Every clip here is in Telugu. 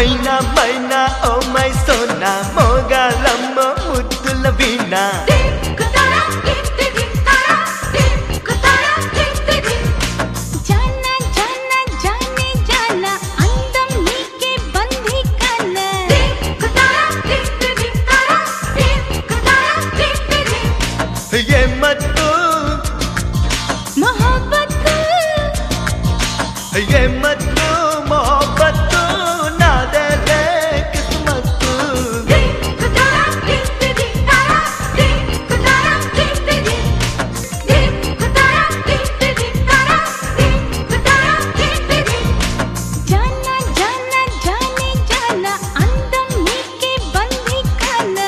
Maina Maina oh my Sona మోగాలమ్మ ముద్దుల వీణ మత్తు మొహబ్బత్తు మత్తు మొహబ్బత్తు నాదే కిస్మత్తు జానా జానా జానే జానా అందం నీకే బందీ ఖానా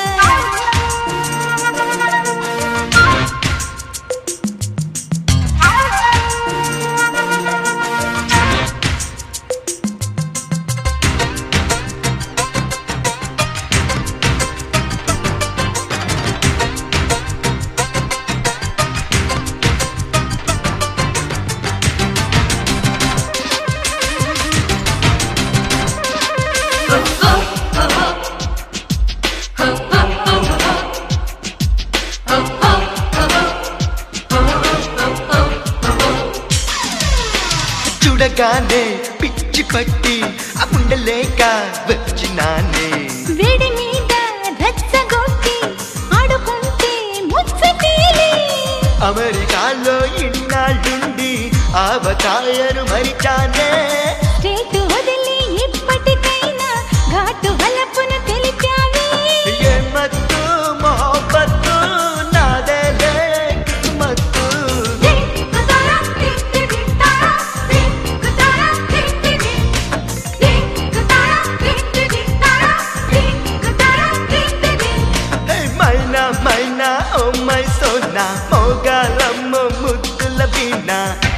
చూడగానే పిచ్చి పట్టి అప్పుండలేక వచ్చినానే వేడి మీద రచ్చగొట్టి ఆడుకుంటే ముచ్చటేలే అమెరికాలో ఇన్నాళ్ళుండి ఆవకాయను మరిచానే స్టేట్ వదిలి ఇప్పటికైనా ఘాటు వలపును తెలిపావే మత్తు మొహబ్బత్తు నాదే కిస్మత్తు మైనా ఓ మై సోనా మోగాలమ్మ ముద్దుల వీణ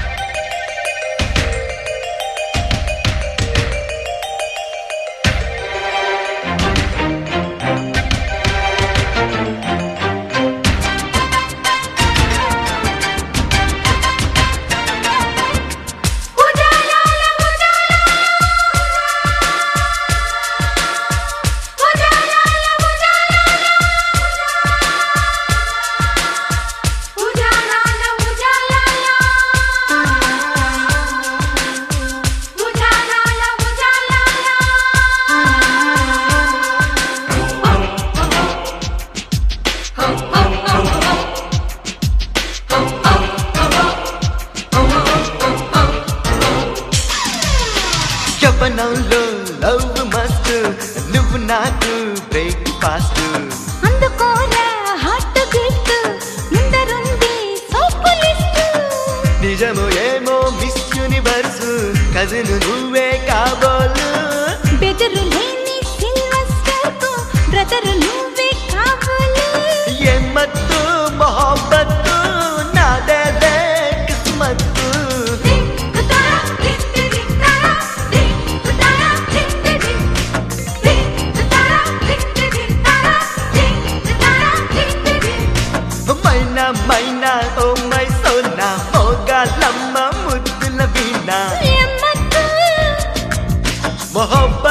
యవ్వనంలో లవ్ మస్త్ నువ్వు నాకు బ్రేక్ ఫాస్ట్ అందుకోరా హాట్ బీట్ ముందరుంది సోపు లిస్ట్ నిజము ఏమో మిస్ యూనివర్స్ కజిన్ నువ్వే కాబోలు బెదరు లేని సిల్వస్టర్ కు బ్రదర్ నువ్వే కాబోలు మత్తు మొహబ్బత్తు నాదే కిస్మత్తు మైనా ఓ మై సోనా మోగాలమ్మ ముద్దుల వీణ మొహబ్బ